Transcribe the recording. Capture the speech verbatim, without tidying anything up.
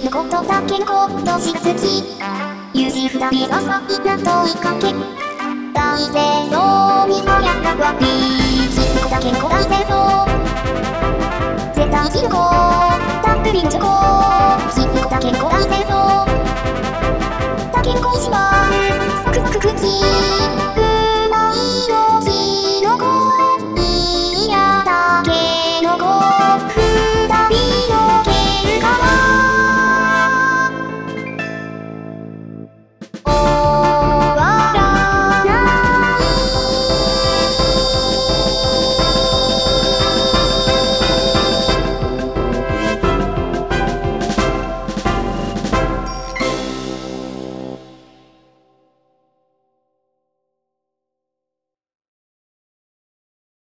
のことだけのことしか好き。友人二人がさいな問いかけ。大戦争にはやったわび一個だけの子大戦争絶対生きる子たっぷりのチョコ